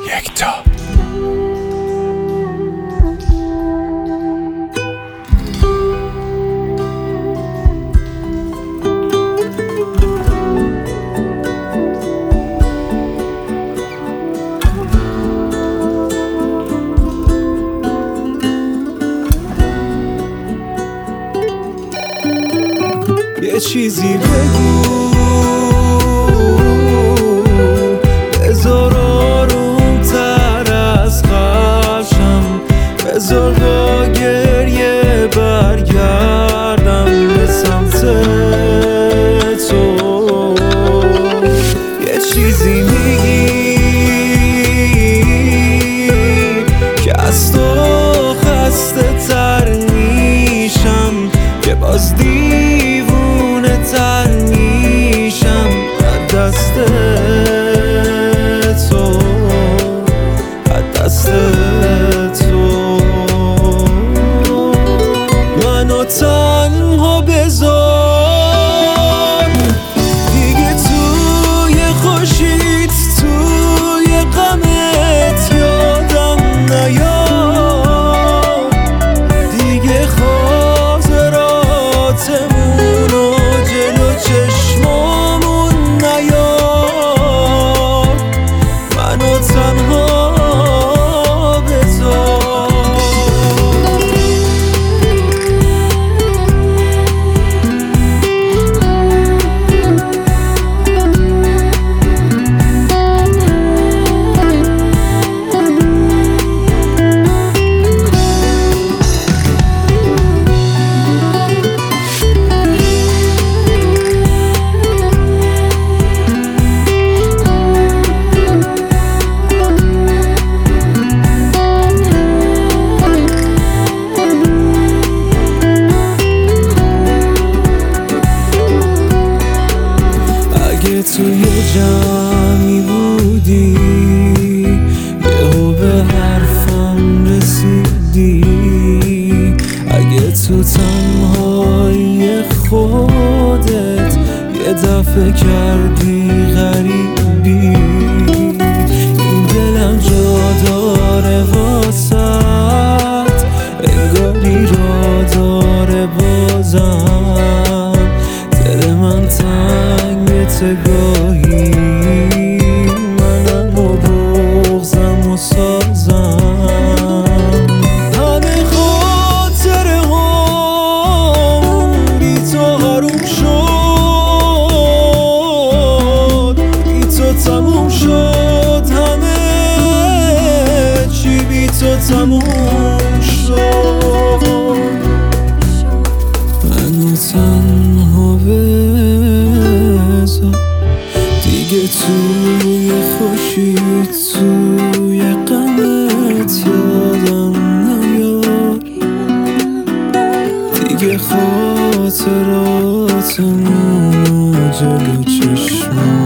یکتا. یه چیزی بگو، بذار آروم تر از قلبم، بذار با گریه برگردم به سمت تو. یه چیزی میگی که از تو خسته تر میشم، که باز دیوونه تر میشم از دست تو، از دست تو. منو تنها بذار دیگه، توی خوشیت توی غمت یادم نیار دیگه، خاطراتمونو جلو چشمامون نیار. منو تنها توی جمعی بودی، یهو به حرفم رسیدی. اگه تو تنهایی خودت یه دفعه کردی غریبی، این دلم جا داره واسد، انگاری را داره بازم. دل من گاهی منم و بغضم و سازم، همه خاطره هم بی تو حروم شد، بی تو تموم شد، همه چی بی تو تموم شد. منو تنها دیگه، توی خوشی توی غمت یادم نیار دیگه، خاطراتمونو جلو چشمم